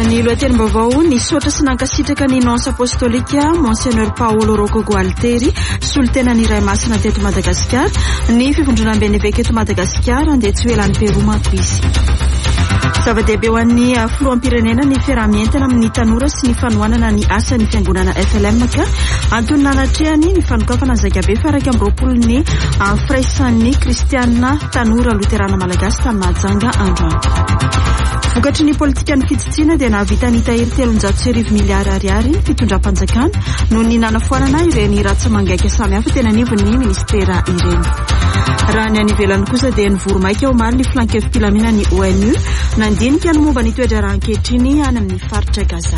Ny lohatenim-baovao nisaotra sy nankasitraka ny nonce apostolika Monseigneur Paolo Rocco Gualtieri solontenan'ny Iray Masina teto Madagasikara. Ny fivondronam-ben'ny evêque eto Madagasikara andeha tsy ho elan'ny Peroa manko izy. Zava-dehibe ho an'ny filoham-pirenena ny fiarahamientana amin'ny tanora sy ny fanohanana ny asan'ny fiangonana FLM ka antony nanatrehany ny fanokafana ny zakabe fa 2020 ny fraisan'ny kristiana tanora luterana malagasy tany Mahajanga androany. Vokatry ny politika ny fitsitsina dia nahavita ny tahiry 300 miliary ariary fitondram-panjakana noho ny nanafoanana ireny ratsa-mangaika samihafa tena anivon'ny ministera ireny. Raha ny anivelany kosa dia nivoromaika ao maro ny filankevim-pilamina ny ONU nandinika ny momba ny toetra raha ankehitriny any amin'ny faritra Gaza.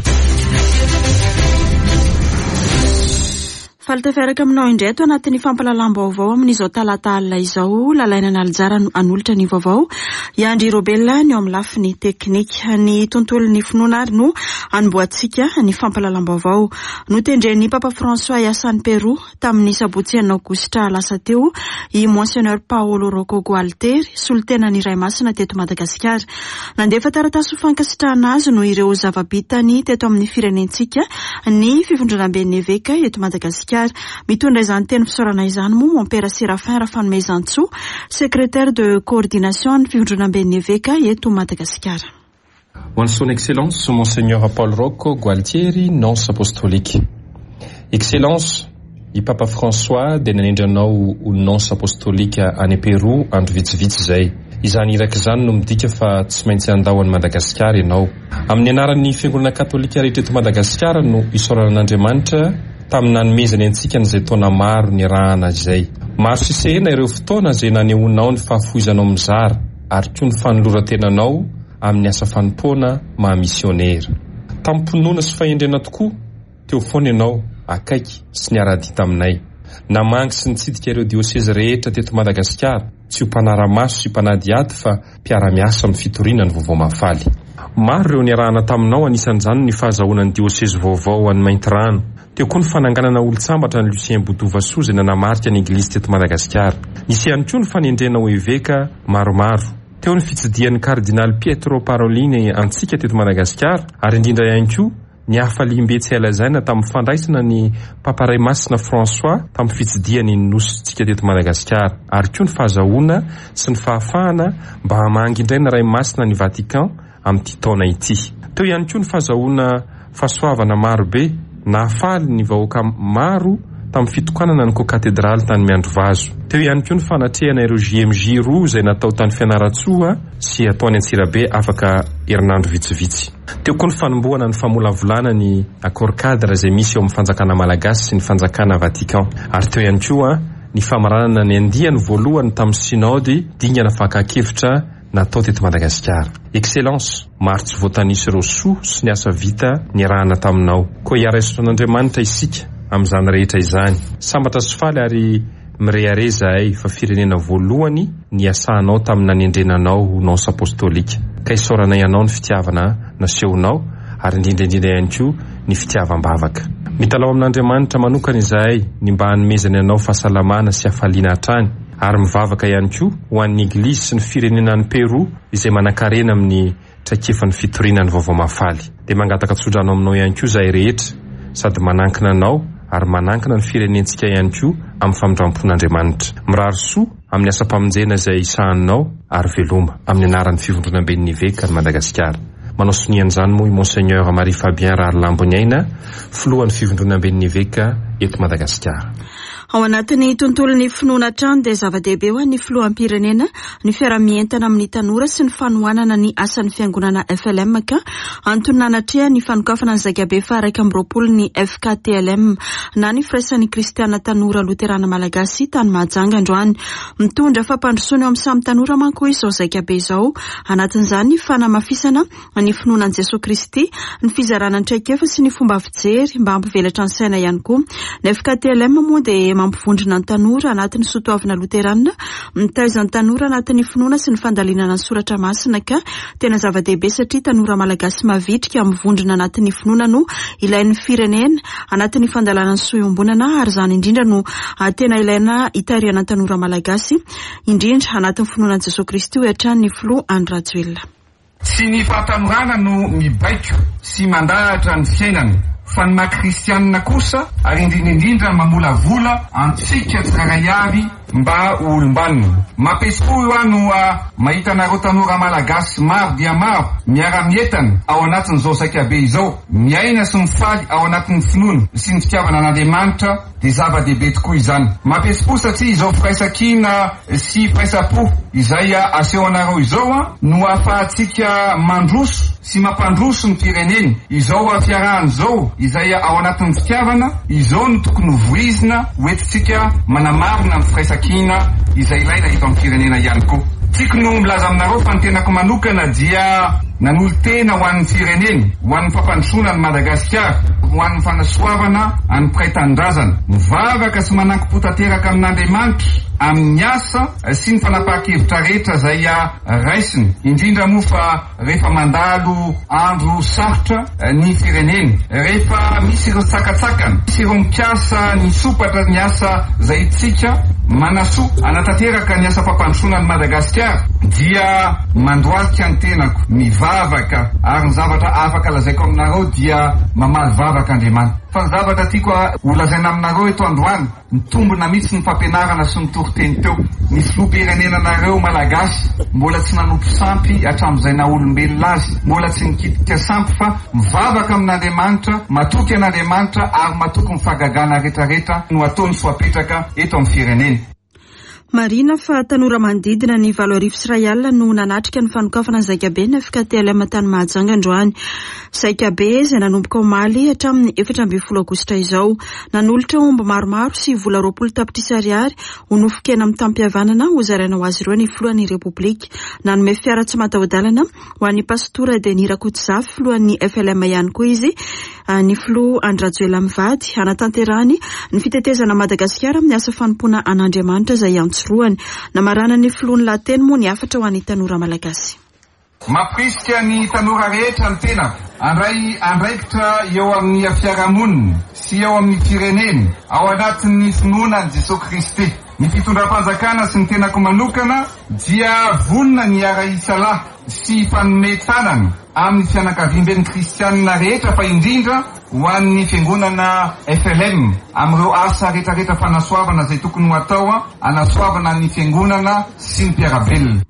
Faltafiaraka aminao indreto anatin'ny fampalalam-baovao amin'izao talata alina izao lalaina naljara anolotra ny vaovao Yandry Robella ny ao amin'ny lafiny teknika ny tontolon'ny finoana no anomboantsika ny fampalalam-baovao notendren'ny Papa François iasan'ny Peroa tamin'ny sabotsy ny aogositra lasa teo i Monseigneur Paolo Rocco Gualtieri solontenan'ny Iray Masina teto Madagasikara. Nandefa taratasy fankasitrahana azy no ireo zava-bitany teto amin'ny firenentsika ny fivondronam-ben'ny evêque eto Madagasikara. Mitondra izany teny fisaorana izany moa mon père Séraphin Rafanomezantso, secrétaire de coordination ny fivondronam-ben'ny evêque eto Madagasikara. Ho an'ny son excellence Monseigneur Paolo Rocco Gualtieri, nonce apostolique. Excellence, i Papa François dia nanendranao ho nonce apostolique any Peroa andro vitsivitsy izay. Izany iraky izany no midika fa tsy maintsy andao an'i Madagasikara ianao. Amin'ny anaran'ny fiangonana katolika rehetra eto Madagasikara no isaoran'Andriamanitra tamin'ny nanomezany antsika n'izay taona maro ny rahana izay. Maro sisehina ireo fotoana izay nanehoanao ny fahafoizanao mizara ary koa ny fanoloran-tenanao amin'ny asa fanompoana mahamisionera. Tamin'mponona sy fahendrena tokoa teo foana ianao akaiky sy niara-dita aminay. Namangy sy nitsidika ireo dioseze rehetra teto Madagasikara tsy ho mpanara-maso sy mpanady aty fa mpiara-miasa amin'ny fitoriana ny vaovao mafaly. Maro ireo niarahana taminao anisan'izany ny fahazahoana ny dioseze vaovao any Maintirano. Teo koa ny fananganana olo-tsambatra ny Lucien Boudouvassou izay nanamarika ny Eglizy teto Madagasikara. Nisy ihany koa ny fanendrena ho evêka maromaro. Teo ny fitsidihan'ny kardinal Pietro Parolin antsika teto Madagasikara ary indrindra ihany koa ny hafalimbe tsy elazaina tamin'ny fandraisana ny Papa Iray Masina François tamin'ny fitsidihany ny nosontsika teto Madagasikara ary koa ny fahazahoana sy ny fahafahana mba hamangy indray na Iray Masina ny Vatican amin'ity taona ity. Teo ihany koa ny fahazahoana fahasoavana marobe nahafaly ny vahoaka maro tamin'ny fitokanana ny katedraly tany Miandrovazo. Teo ihany koa ny fanatrehana ireo JMJ roa izay natao tany Fianaratsoa sy ataony Antsirabe afaka herinandro vitsivitsy. Teo koa ny fanombohana ny famolavolana ny accord cadre izay misy eo amin'ny fanjakana malagasy sy ny fanjakana Vatican. Ary teo ihany koa ny famaranana ny andiany voalohany tamin'ny synody dingana fakakevitra natao teto Madagasikara. Excellence, maro tsy voatanisa ireo soa sy ny asa vita niarahana taminao. Koa hiara-isoton'Andriamanitra isika amin'izany rehetra izany. Sambatra sy faly ary mirehare zahay fa firenena voalohany ny asahanao tamin'ny nanendrenanao nonce apostolika. Ka isaoranay ianao ny fitiavana nasehonao ary indrindra ihany koa ny fitiavam-bavaka. Mitalao amin'Andriamanitra manokana izahay ny mba hanomezany ianao fahasalamana sy hafaliana hatrany ary mivavaka ihany koa ho an'ny Eglizy sy ny firenenan'ny Peroa izay manan-karena amin'ny traikefan'ny fitoriana ny vaovao mafaly. Dia mangataka tsodrano aminao ihany koa zahay rehetra sady manankina anao ary manankina ny firenentsika ihany koa amin'ny famindrampon'Andriamanitra. Mirary soa amin'ny asa-pamonjena izay isahanao ary veloma amin'ny anaran'ny fivondronam-ben'ny evêque ny Madagasikara. Manao sonian'izany moa i Monseigneur Marie Fabien Rarlamboniaina, filohan'ny fivondronam-ben'ny evêque eto Madagasikara. Ao anatin'ny tontolon'ny finoana trano dia zava-dehibe ho an'ny filoham-pirenena ny fiarahamientana amin'ny tanora sy ny fanohanana ny asan'ny fiangonana FLM ka antony nanatrea ny fanokafana ny zakabe fa 2020 ny FKTLM na ny fraisan'ny kristiana tanora luterana malagasy tany Mahajanga androany. Mitondra fampandrosoana eo amin'ny samy tanora manko izao zakabe izao anatin'izany fanamafisana ny finoanan Jesosy Kristy ny fizarana ny traikefa sy ny fomba fijery mba hampivelatra ny saina ihany koa. Ny FKTLM moa dia mampivondrona ny tanora anatin'ny sotoavina luterana mitaiza ny tanora anatin'ny finoana sy ny fandalinana ny soratra masina ka tena zava-dehibe satria tanora malagasy mavitrika mivondrona anatin'ny finoana no ilain'ny firenena anatin'ny fandalana ny soiombonana ary zany indrindra no tena ilaina hitariana tanora malagasy indrindra anatin'ny finoanan Jesosy Kristy hoatran'ny Flo Andratjoelina. sy ny fahatanorana no mibaiko sy mandahatra ny fiainany fa ny maha-kristianina kosa ary indrindrindrindra mamolavola antsika tsiraray avy mba olombanina. Mampiesipo io aho no mahita anareo tanora malagasy maro dia maro miara-mietana ao anatin'izao zakabe izao, miaina sy mifaly ao anatin'ny finoana sy ny fitiavana an'Andriamanitra dia zava-dehibe tokoa izany. Mampiesipo satria izao firaisakina sy firaisapo izay aseho anareo izao no ahafahantsika mandroso sy mampandroso ny fireneny. Izao fiarahana zao izay ao anatin'ny fitiavana izao no tokony voizina hoentintsika manamarina amin'ny firaisakina izay ilaina eto amin'ny firenena ihany koa. Tiako no milaza aminareo fa ny tenako manokana dia nanolo tena ho an'ny fireneny, ho an'ny fampandrosoana ny Madagasikara, ho an'ny fanasoavana any mpiray tanindrazana, mivavaka sy manankom-potanteraka amin'Andriamanitra amin'ny asa sy ny fanapahan-kevitra rehetra izay raisiny, indrindra moa fa rehefa mandalo andro sarotra ny fireneny, rehefa misy ireo tsakatsakana, misy ireo mikasa ny sopatra ny asa izay tsika manasoa anatanteraka ny asa fampandrosoana ny Madagasikara, dia mandoalika ny tenako mivavaka ary ny zavatra afaka lazaiko aminareo dia mamaly vavaka Andriamanitra. Fa ny zavatra tiako holazaina aminareo eto androany mitombona mihitsy ny fampianarana sy ny toriteny teo. Ny filoham-pirenenanareo malagasy mbola tsy nanompo sampy hatramin'izay naolombelona azy, mbola tsy nikitika sampy fa mivavaka amin'Andriamanitra, matoky an'Andriamanitra ary matoky ny fahagagana rehetrarehetra no ataony soapetraka eto amin'ny fireneny. Marina fa tanora manodidina ny 7 sy 1 alina no nanatrika ny fanokafana ny zakabe na FKTLM tany Mahajanga androany. Zakabe izay nanomboka omaly hatramin'ny 14 aogositra izao. Nanolotra omby maromaro sy vola 20 tapitrisa ariary ho nofokena amin'ny tampihavanana ho zaraina ho azy ireo ny filohan'ny Repoblika. Nanome fiara tsy mataho-dalana ho an'ny pastora Denira Kotsafy filohan'ny FLM ihany koa izy. Ny filoha Andrajoela Mivady anatanterahany ny fitetezana Madagasikara amin'ny asa fanompoana an'Andriamanitra izay antsoroany. Namarana ny filohan'ny lateny moa ny afatra ho an'ny tanora malagasy. Mampirisika ny tanora rehetra ny tena andraikitra eo amin'ny fiarahamonina sy eo amin'ny fireneny ao anatin'ny finoana Jesosy Kristy. Ny fitondram-panjakana sy ny tenako manokana dia vonona ny ara-isalahy sy fanome tanana amin'ny fianakavian'ny kristianina rehetra fa indrindra ho an'ny fiangonana FLM amin'ireo asa rehetrarehetra fanasoavana izay tokony ho atao anasoavana ny fiangonana sy ny mpiarabelona.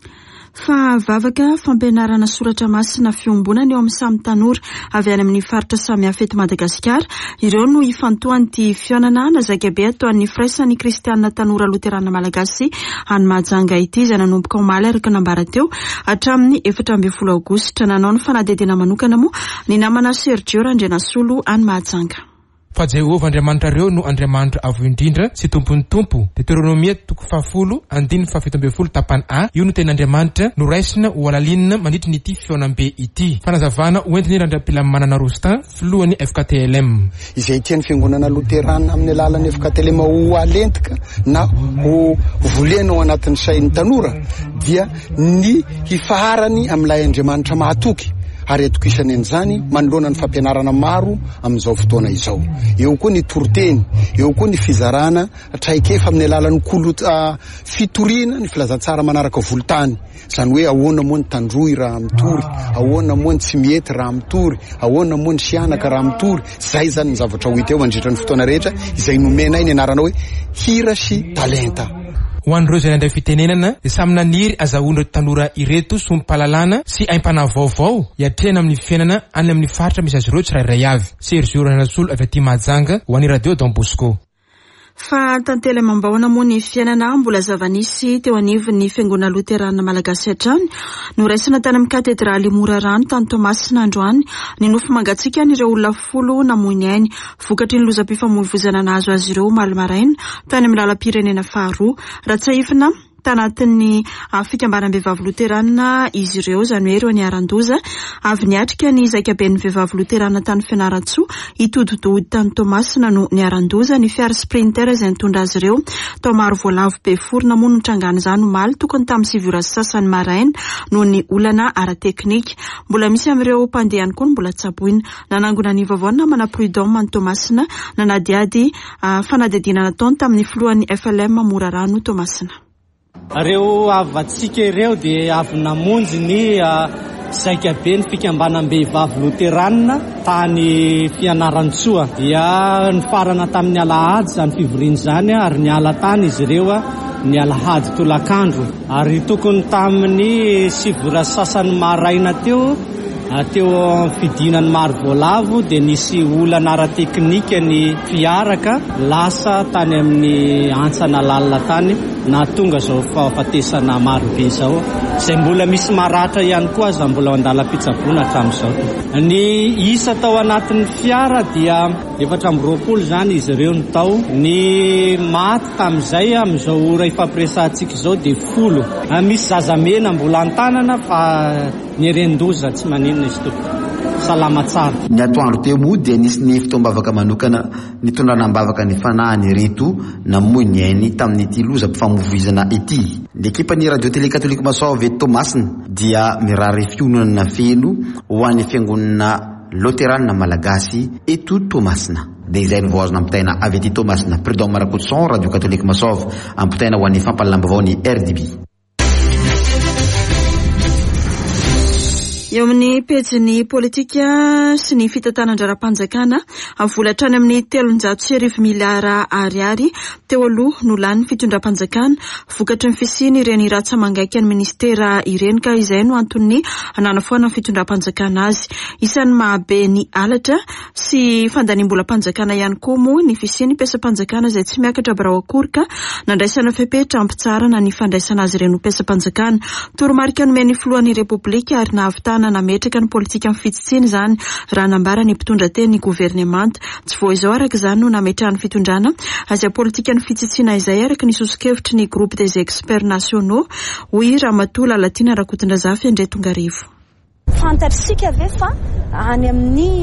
Fa vavaka fampianarana soratra masina fiombonana eo amin'ny samy tanora avy any amin'ny faritra samihafa eto Madagasikara. Ireo no ifantohan'ity fihaonana na zakabe ataon'ny firaisan'ny kristianina tanora loterana malagasy any Mahajanga ity izay nanomboka omaly araka nambara teo hatramin'ny 14 aogositra. Nanao ny fanadidina manokana moa ny namana Sergio Randrenasolo any Mahajanga. Fa Jehovah Andriamanitra no Andriamanitra avo indrindra sy tompon'ny tompo. Deuteronomia 10:17 tapany A. Io no tena Andriamanitra no raisina ho alalinina mandritra n'ity fionam-be ity. Fanazavana hoentiny Randram-pilaminana Rostin filohan'ny FKTLM. Izay tian'ny fiangonana loterana amin'ny alalan'ny FKTLM ho alentika na ho volena ao anatin'ny sain'ny tanora dia ny hifaharany amin'ilay Andriamanitra mahatoky. Ary atokisany an'izany manoloana ny fampianarana maro amin'izao fotoana izao. Eo koa ny toroteny, eo koa ny fizarana traikefa amin'ny alalan'ny fitoriana ny filazantsara manaraka volotany. Zany hoe ahoana moa ny tandroy raha mitory, ahoana moa ny tsy mihety raha mitory, ahoana moa ny sianaka raha mitory. Zay zany ny zavatra ho hita eo mandritra ny fotoana rehetra izay nomenay ny anarana hoe hira sy talenta. Ho an'ireo izay nandray fitenenana dia samy naniry azahoan'ireo tanora ireto sompalalana sy aim-pana vaovao hiatrehana amin'ny fiainana any amin'ny faritra misy azy ireo tsirairay avy. Sergio Randrenasolo avy aty Mahajanga ho an'ny radio Don Bosco. Fa tantely amam-bahona moa ny fiainana mbola zava-nisy teo anivon'ny fiangonana loterana malagasy hatrany no raisina tany amin'ny katedraly Morarano tany Tomasina androany ny nofo mangatsika n'ireo olona 10 namoiny ainy vokatry ny lozam-pifamoivoizana nahazo azy ireo omaly maraina tany amin'ny lalam-pirenena faharoa Ratsahifina tanatin'ny fikambanam-be vavy loterana izy ireo zany hoe ireo ny arandoza avy niatrika ny zakaben'ny vehivavy loterana tany Fianaratsoa itodidody tany Tomasina no ny arandoza ny fiara sprinter izay nitondra azy ireo tao maro voalavo be forona moa no trangana izany omaly tokony tamin'ny 7 sasany maraina no ny olana ara-teknika. Mbola misy amin'ireo mpandehany koa mbola tsaboina nanangona ny vavona mana prud'homme any Tomasina nanadiady fanadidina nataony tamin'ny filohan'ny FLM Morarano Tomasina. Reo avatsika ireo dia avy namonjy ny saika be ny fikambanam-behivavy loteranina tany Fianarantsoa dia ny farana tamin'ny alahady zany fivoriany zany ary ny ala tany izy ireo ny alahady tolakandro ary tokony tamin'ny sivora sasany maraina teo fidinany maro voalavo dia nisy olana ara-teknika ny fiaraka lasa tany amin'ny antsana lalina tany na tonga zao fahafatesana maro be zao izay mbola misy maratra ihany koa za mbola andala-pitsaboana hatramin'izao. Ny isa tao anatin'ny fiara dia 420 zany izy ireo ny tao, ny maty tamin'izay amin'izao ora ifampiresantsika izao dia 10. Misy zazamena mbola an-tanana fa ny rendoza tsy maninona izy tompoko. Salama tsara. Ny atoandro teo moa dia nisy ny fitoam-bavaka manokana nitondranam-bavaka ny fanahany reto namoy ny ainy tamin'ity lozam-pifamovoizana ity. Ny ekipan'ny radio télé catholique Masov eto Tomasina dia mirary fionana feno ho an'ny fiangonana Loterana Malagasy eto Tomasina. Dia izay ny voazona ampitaina avy ety Tomasina. Président Marakotson, radio catholique Masov, ampitaina ho an'ny fampalalambavao ny RDB. Eo amin'ny pejiny politika sy ny fitantanan-dra-panjakana avola-trany amin'ny 300 miliara ariary teo aloha no lany fitondram-panjakana vokatry ny fisiny ireny ratsa mangaiky ny ministera ireny ka izay no antony ananafoana fitondram-panjakana azy. Isan'ny mahabe ny alatra sy fandaniam-bola-panjakana ihany koa moa ny fisiny pesa-panjakana izay tsy miakatra barao akory ka nandraisana fepetra ampitsarana ny fandraisana azy ireny ho pesa-panjakana. Toromarika nomeny filohan'ny repoblika ary nahavitana nametraka ny politika amin'ny fitsitsiny zany raha nambara ny mpitondra teny ny gouvernemanta. Tsy voa izao araka izany no nametrahan'ny fitondrana azy politika ny fitsitsina izay araka ny sosokevitry ny groupe des experts nationaux hoy Ramatoa Lalatina Rakotondrazafy Andre Tongarivo. Fantatsika ve fa any amin'ny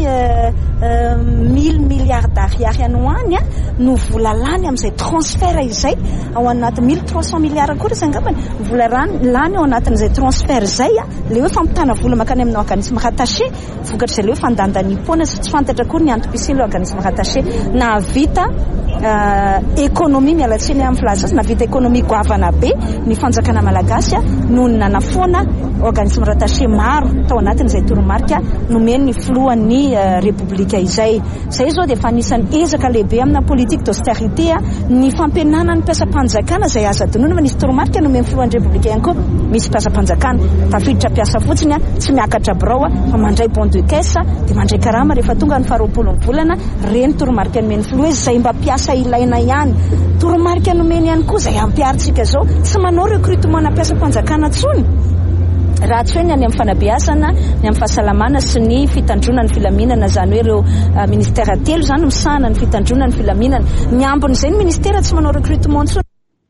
1000 milliards d'ariary anoany no vola lany amin'izay transfert izay ao anaty 1300 milliards koa izay angambany vola lany ao anatin'izay transfert izay le hoe fampitana vola makany amin'ny organisme rattaché vokatry izay le hoe fandandanimpona tsy fantatra koa ny antopisiny le organisme rattaché na vita économie mialatsiny amin'ny filazana na vita économie goavana be ny fanjakana malagasy no nanafoana organisme rattaché maro tao anatin'izay toromarika nomeny ny filohan'ny repoblika izay zao dia efa anisan'ny ezaka lehibe amina politique d'austérité ny fampianana ny mpiasam-panjakana izay aza donona fa nisy toromarika nomeny filohan'ny repoblika ihany koa misy mpiasam-panjakana tafiditra mpiasa fotsiny tsy miakatra birao fa mandray bon de caisse dia mandray karama rehefa tonga ny 20 volana reny toromarika nomeny filoha izay mba mpiasa ilaina ihany. Toromarika nomeny ihany koa izay ampiaritsika zao tsy manao recrutement na mpiasam-panjakana tsony raha tsy hoe ny any amin'ny fanabeazana ny amin'ny fahasalamana sy ny fitandrona ny filaminana zany hoe ireo ministera telo zany misahana ny fitandrona ny filaminana ny ambon'izay ny ministera tsy manao recrutement tsony.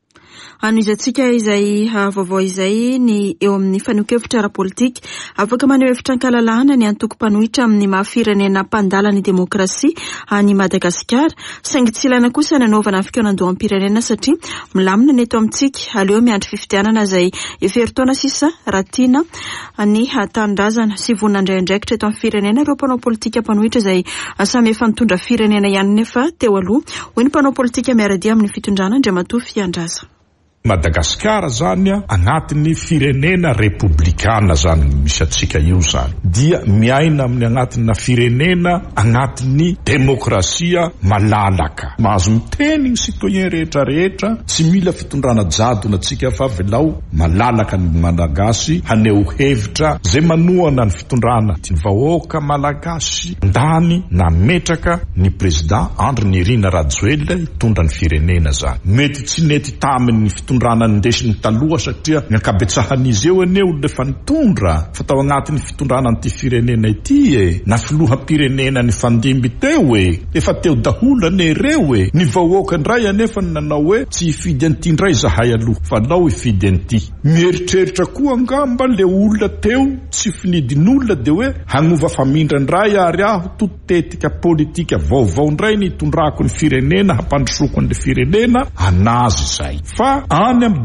Anizantsika izay vaovao izay ny eo amin'ny fanokevitra ara-politika afaka maneho hevitra ankalalahana ny antoko-panohitra amin'ny mahafirenena mpandala ny demokrasia any Madagasikara saingy tsy ilana kosa nanaovana fikaonan-doha am-pirenena satria milamina ny eto amintsika aleo miandry fifidianana izay eferitaona sisa ratina ny tanindrazana sy vonina indraindraikitra eto amin'ny firenena ireo mpanao politika mpanohitra izay samy efa nitondra firenena ihany nefa teo aloha hoy ny mpanao politika miaradia amin'ny fitondrana Andriamatoa Fiandraza. Madagasikara zany agnatin'ny firenena republikana zany misy atsika io zany dia miaina amin'ny agnatin'ny firenena agnatin'ny demokrasia malalaka mahazo miteny ny citoyen rehetra tsy mila fitondrana jadona atsika fa velao malalaka ny malagasy haneho hevitra zay manohana ny fitondrana ny vahoaka malagasy ndany nametraka ny president Andry Nirina Rajoelina hitondra ny firenena zany mety tsy nety taminy rana ndesiny taloha satria ny ankabetsahan'izy eo ane olona efa nitondra fa tao agnatin'ny fitondrana an'ity firenena ity na filoham-pirenena ny fandimby teo efa teo daholo ane reo ny vahoaka ndray anefa nanao hoe tsy hifidy an'ity ndray zahay aloha fa lao hifidy an'ity mieritreritra koa angamba le olona teo tsy finidin'olona de hoe hagnova famindra ndray ary aho totetika politika vaovao ndray ny itondrako ny firenena hampandrosoko an'le firenena anazy zay fa any am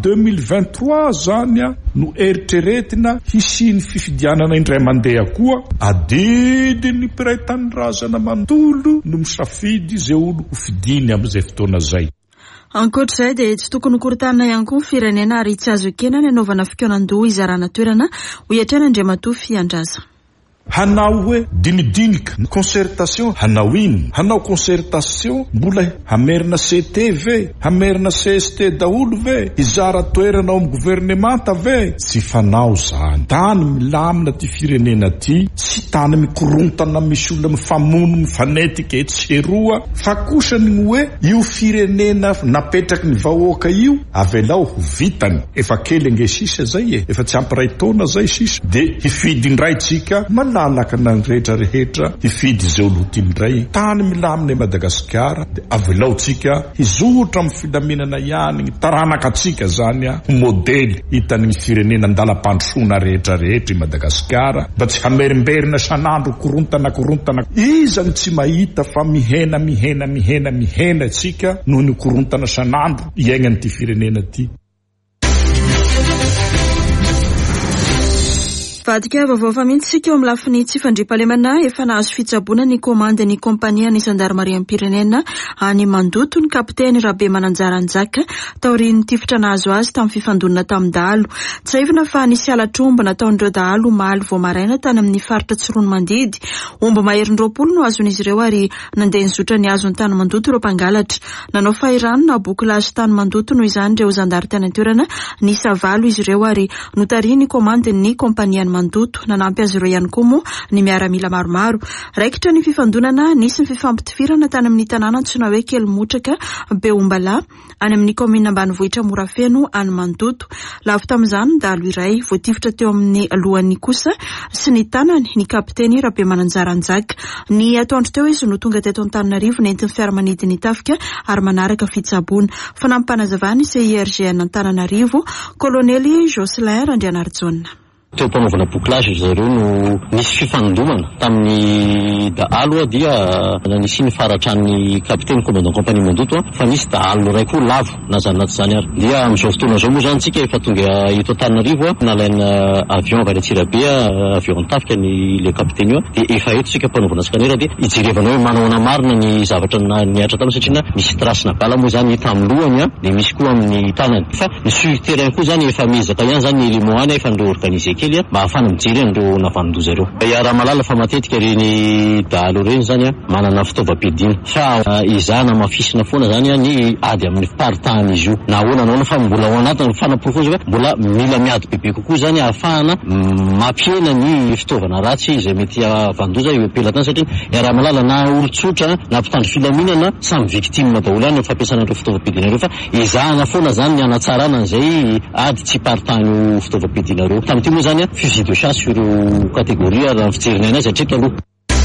2023 zany no eritreretina hisiny fifidianana indray mandeha koa adidiny mpiray tany razana mantolo no misafidy zay olo ho fidiny amin'izay fotoana zay. Ankoatr'izay dia tsy tokony korontanina ihany koa firenena ary tsy azo ekena ny anaovana fikonan-doha izarana toerana ho iatrana Andriamatoa Fiandraza. Hanao hoe dinidinika concertation hanao ino hanao concertation mbola hamerina CTV hamerina CST daholo ve izara toerana amin'ny gouvernemanta ve tsy fanao zany tany milamina ty firenena ty tsy tany mikorontana misy olona mifamono mifanetika etseroa fa kosa ny hoe io firenena napetraky ny vahoaka io avelao ho vitany efa kely angesisa zay efa tsy ampiray taona zay sisa de hifidy indray tsika malalaka na rehetra rehetra hifidy zay olotindray tany milamina Madagasikara de avelao tsika hizotra amin'ny filaminana ihany ny taranaka tsika zany ho modely hitan'ny firenena andalam-pandrosoana rehetra rehetra i Madagasikara mba tsy hamerimberina sanandro korontana izany tsy mahita fa mihena tsika noho ny korontana sanandro iainany ty firenena ty. Vadika vaovao fa mihitsy sika eo amin'ny lafiny tsy fandriam-pahalemana efa nahazo fitsaboana ny komande ny kompania ny Zandarmariam-pirenena any Mandoto ny kapiteny Rabe Mananjaranjaka taorian'ny tifitra nahazo azy tamin'ny fifandonana tamin'ny dahalo. Tsaivina fa nisy alatrombo nataon'ireo dahalo omaly vao maraina tany amin'ny faritra Tsirono Mandidy. Omby maherin'roapolo no azon'izy ireo ary nandeha nizotra ny azon'ny tany Mandoto ireo mpangalatra. Nanao fahirano na bokilazy tany Mandoto noho izany ireo zandary tany an-toerana nisa valo izy ireo ary notaria ny komande ny kompania Mandoto nanampy azy ireo ihany koa moa ny miaramila maromaro. Raikitra ny fifandonana nisy ny fifampitifirana tany amin'ny tanàna antsoina hoe Kely-Motraka Beombala any amin'ny komina ambanivohitra Morafeno any Mandoto. Lafo tamin'izany dahalo iray voatifitra teo amin'ny lohany kosa sy ny tanany ny kapiteny Rabe Mananjaranjaka. Ny atoandro teo izy no tonga teto Antananarivo nentin'ny fiaramanidiny tafika ary manaraka fitsaboana. Fanampanazavany CIRGN Antananarivo Kolonely Jocelyn Randrianarjona. Teo mpanaovana boklage zareo no nisy fifandomana tamin'ny dahalo dia nisy ny faratran'ny kapiteny commandant compagnie Mandoto fa nisy dahalo ray koa lavo na zany naty zany ary dia amin'izao fotoana zao moa zany tsika efa tonga eto Antananarivo nalaina avion avy Antsirabe avion tafika ny le kapiteny io de efa eto tsika mpanaovana scanner de ijerevana hoe manao marina ny zavatra niatra taminy satria misy trasina bala moa zany tamin'ny lohany de misy koa amin'ny tanany fa ny sur terrain koa zany efa mezaka ihany zany ny limoany efa ndreo organiser mba ahafana mijery andreo navandoza ireo. Raha malala fa matetika reny dahalo reny zany manana fitaovam-piadiana fa izana mafisina foana zany ny ady amin'ny paritany izy io na ahoana fa mbola ao anatiny fanaprofozy hoe mbola mila miady bebe kokoa zany ahafahana mampiena ny fitaovana ratsy izay mety avandoza eo apelatany satria raha malala na olotsotra na mpitandro filaminana samy victime daholo any fampiasana ireo fitaovam-piadiana ireo fa izahana foana zany ny anatsarana an'izay ady tsy paritany fitaovam-piadiana ireo tamin'ity moa zany fusil de chasse ireo kategoria raha fijerena azy hatreto aloha.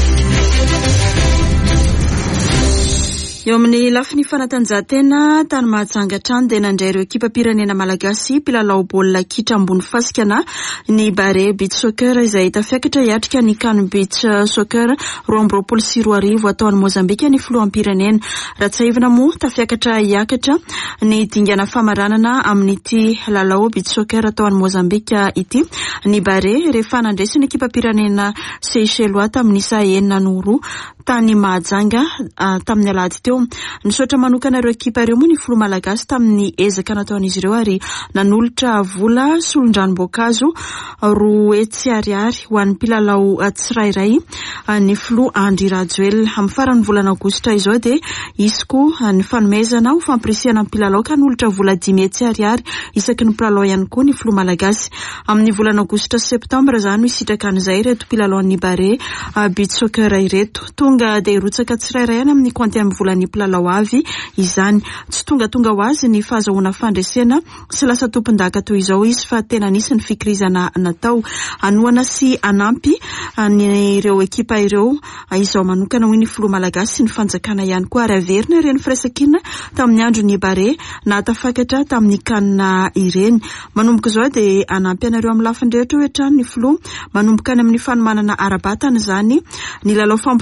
Eo amin'ny lafiny fanatanjahantena tany Mahajanga trano dia nandray ireo ekipa pirenena malagasy mpilalao baolina kitra ambony fasikana ny Bare Beach Soccer izay tafiakatra hiatrika ny CAN Beach Soccer 2024 ataon'ny Mozambika ny filoham-pirenena. Ratsaivina moa tafiakatra hiakatra ny dingana famaranana amin'ity lalao Beach Soccer ataon'ny Mozambika ity. Ny Bare rehefa nandresy ny ekipa pirenena Seychelles tamin'isa 4-0 tany Mahajanga tamin'ny alahady teo. Nisotra manokana ireo ekipa ireo moa ny filoha malagasy tamin'ny ezaka nataon'izy ireo ary nanolotra vola solondranom-boankazo roa hetsy ariary ho an'ny mpilalao tsirairay ny filoha Andry Rajoel. Amin'ny faran'ny volana aogositra izao dia isy koa ny fanomezana ho fampirisihana ny mpilalao ka nanolotra vola 10 hetsy ariary isaky ny mpilalao ihany koa ny filoha malagasy. Amin'ny volana aogositra sy septambra izany no isitraka an'izay ireto mpilalao ny Bare Beach Soccer ireto. Tonga dia irotsaka tsirairay any amin'ny konty amin'ny volany mpilalao avy izany. Tsy tonga ho azy ny fahazahoana fandresena sy lasa tompon-daka toy izao izy fa tena nisy ny fikirizana natao anoana sy anampy ireo ekipa ireo izao manokana hoy ny filoha malagasy sy ny fanjakana ihany koa ary averina ireny firaisan-kina tamin'ny andro ny Bare na tafakatra tamin'ny kanina ireny. Manomboka izao dia anampy anareo amin'ny lafiny rehetra hoe trano ny filoha manomboka any amin'ny fanomanana ara-batana izany ny lalao fampifondronana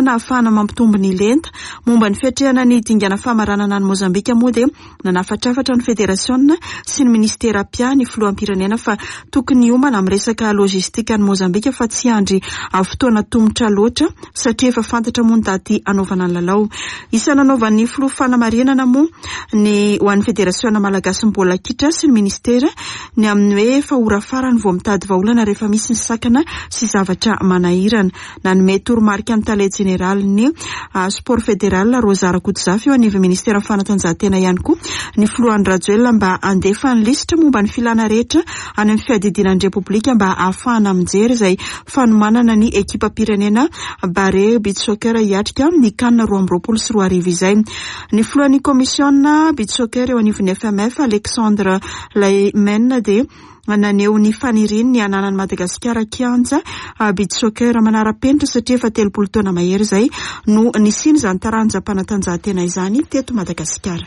na ahafahana mampitombo ny lenta momba ny fiatrehana ny dingana famaranana ny Mozambika moa dia nanafatrafatra ny federasiona sy ny ministera pia ny filoham-pirenena fa tokony homana amin'ny resaka logistika ny Mozambika fa tsy andry fotoana tomotra loatra satria efa fantatra moa ny daty anaovana ny lalao. Isan'anaovan'ny filoha fanamarinana moa ny ho an'ny federasiona malagasy mbola kitra sy ny ministera ny amin'ny hoe efa ora farany vao mitady vahaolana rehefa misy ny sakana sy zavatra manahirana. Nanome toromarika ny tale general ny sport fédéral Rosara Kotzafy eo anivy ministera fanatanjahantena ihany koa ny filohan'ny Rajoelina mba andefa ny lisitra momba ny filana rehetra any amin'ny fiadidinan'ny Repoblika mba ahafahana mijery izay fanomanana ny ekipa pirenena Bare Beach Soccer hiatrika ny kanina 2024 izay. Ny filohan'ny komisiona Beach Soccer eo anivon'ny FMF Alexandre Laymen dia naneo ny faniriny ny ananan'ny Madagasikara kianja Beach Soccer manara-penitra satria efa 30 taona mahery izay no nisiny izany taranja-panatanjahantena izany teto Madagasikara.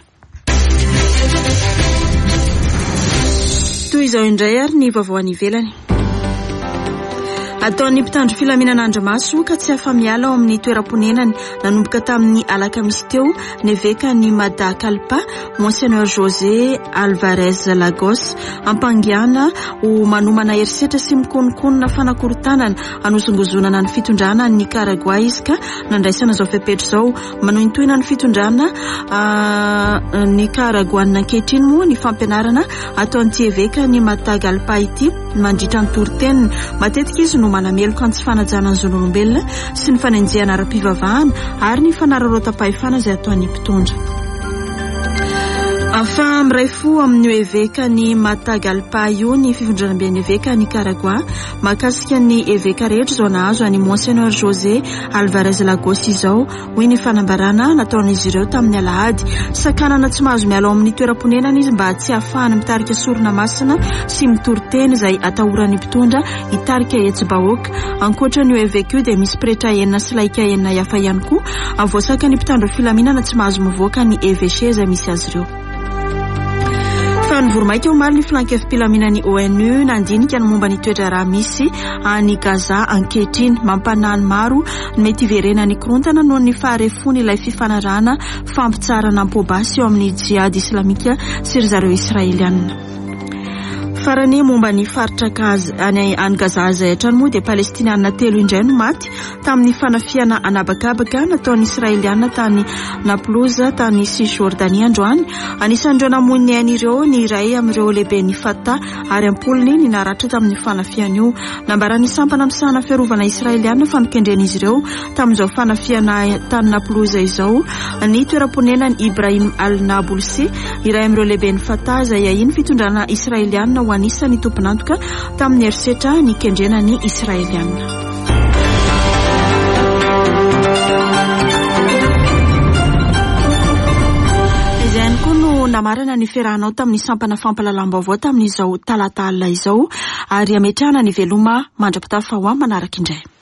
Toy izao indray ary ny vaovao any ivelany. Ataon'ny mpitandro filaminana Andriamaso ka tsy afa-miala ao amin'ny toeram-ponenany nanomboka tamin'ny alakamisy teo neveka ny Madakalpa Monseigneur José Alvarez Lagos ampangiana ho manomana herisetra sy mikonokonona fanakorontanana hanosongozonana ny fitondrana ny Nicaragua izy ka nandraisana zao fepetra zao manohintohina ny fitondrana Nicaraguana ankehitriny moa ny fampianarana ataon'ity eveka ny Madakalpa ity mandritra ny toriteniny matetika izy no manameloka ny tsy fanajana ny zon'olombelona sy ny fanenjehana ara-pivavahana ary ny fanararotam-pahefana izay ataon'ny mpitondra. Afa miray fo amin'ny eveka ny Madakalpa io ny fifindranambe ny eveka Nicaragua makasika ny eveka rehetra zao nahazo any Monseigneur José Alvarez Lagos izao hoy ny fanambarana nataon'izy ireo tamin'ny alahady sakanana tsy mahazo miala ao amin'ny toeram-ponenana izy mba tsy ahafahana mitarika sorona masina sy mitoriteny izay atahoran'ny mpitondra hitarika etsy-bahoaka. Ankoatra ny eveka io dia misy pretra enina sy laika enina hafa ihany koa avoasaka ny mpitandro filaminana tsy mahazo mivoaka ny evêché izay misy azy ireo. Ny voromaika omaly ny filankevim-pilaminan'ny ONU nandinika ny momba ny toetra raha misy any Gaza ankehitriny mampanany maro ny mety hiverenany korontana noho ny faharefony ilay fifanarahana fampitsarana am-pobasy eo amin'ny jihad islamika sy ry zareo israelianina. Farany momba ny faritra any Gaza izay hatrany moa dia palestinianina 3 indray no maty tamin'ny fanafiana anabakabaka nataon'ny israelianina tany Naplouse tany Cisjordania androany. Anisan'ireo namoy ny ain'ireo ny iray amin'ireo lehibe ny Fatah ary ampolony ny naratra tamin'ny fanafiana io. Nambarany sampana misahana fiarovana israelianina fa nikendren'izy ireo tamin'izao fanafiana tany Naplouse izao ny toeram-ponenany Ibrahim al-Nabulsi iray amin'ireo lehibe ny Fatah izay ahiny fitondrana israelianina anisany tomponantoka tamin'ny herisetra ny kendrenany israelianina. Izay koa no namarana ny fiarahanao tamin'ny sampana fampalalam-baovao tamin'izao talata alina izao ary ametrahana ny veloma mandrapitafa ho manaraka indray.